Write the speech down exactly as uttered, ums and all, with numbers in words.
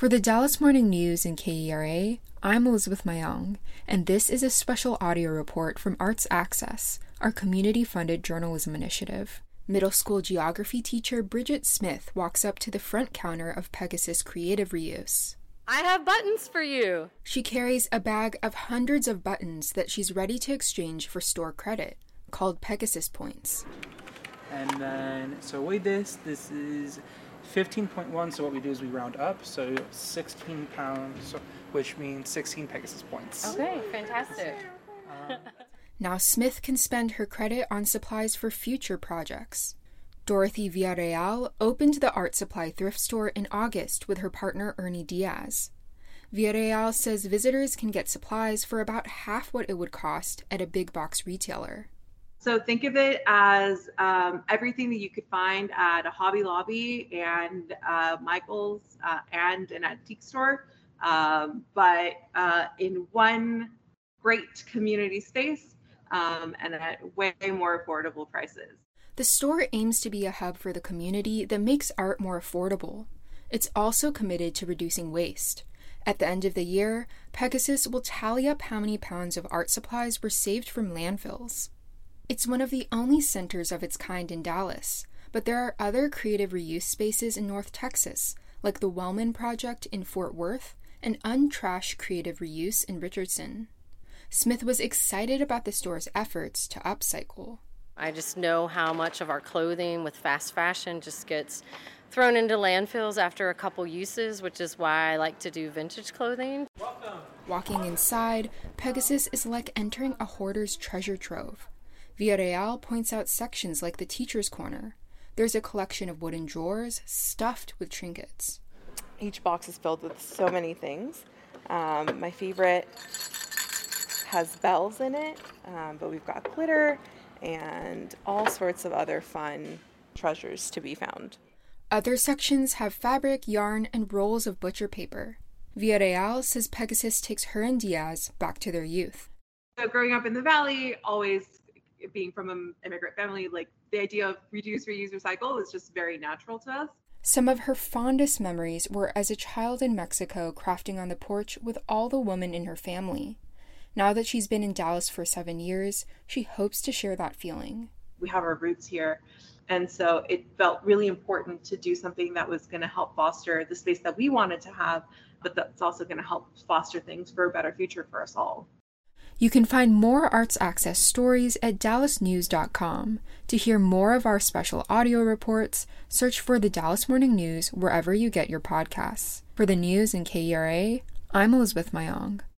For the Dallas Morning News and K E R A, I'm Elizabeth Mayong, and this is a special audio report from Arts Access, our community-funded journalism initiative. Middle school geography teacher Bridget Smith walks up to the front counter of Pegasus Creative Reuse. I have buttons for you! She carries a bag of hundreds of buttons that she's ready to exchange for store credit, called Pegasus Points. And then, so with this, this is fifteen point one, so what we do is we round up, so sixteen pounds, which means sixteen Pegasus points. Okay, fantastic. Um, now Smith can spend her credit on supplies for future projects. Dorothy Villarreal opened the art supply thrift store in August with her partner Ernie Diaz. Villarreal says visitors can get supplies for about half what it would cost at a big box retailer. So think of it as um, everything that you could find at a Hobby Lobby and uh, Michael's uh, and an antique store, um, but uh, in one great community space um, and at way more affordable prices. The store aims to be a hub for the community that makes art more affordable. It's also committed to reducing waste. At the end of the year, Pegasus will tally up how many pounds of art supplies were saved from landfills. It's one of the only centers of its kind in Dallas, but there are other creative reuse spaces in North Texas, like the Wellman Project in Fort Worth and Untrash Creative Reuse in Richardson. Smith was excited about the store's efforts to upcycle. I just know how much of our clothing with fast fashion just gets thrown into landfills after a couple uses, which is why I like to do vintage clothing. Welcome. Walking inside, Pegasus is like entering a hoarder's treasure trove. Villarreal points out sections like the teacher's corner. There's a collection of wooden drawers stuffed with trinkets. Each box is filled with so many things. Um, my favorite has bells in it, um, but we've got glitter and all sorts of other fun treasures to be found. Other sections have fabric, yarn, and rolls of butcher paper. Villarreal says Pegasus takes her and Diaz back to their youth. So growing up in the Valley, always being from an immigrant family, like the idea of reduce, reuse, recycle is just very natural to us. Some of her fondest memories were as a child in Mexico crafting on the porch with all the women in her family. Now that she's been in Dallas for seven years, she hopes to share that feeling. We have our roots here, and so it felt really important to do something that was going to help foster the space that we wanted to have, but that's also going to help foster things for a better future for us all. You can find more Arts Access stories at dallas news dot com. To hear more of our special audio reports, search for the Dallas Morning News wherever you get your podcasts. For the news and K E R A, I'm Elizabeth Mayong.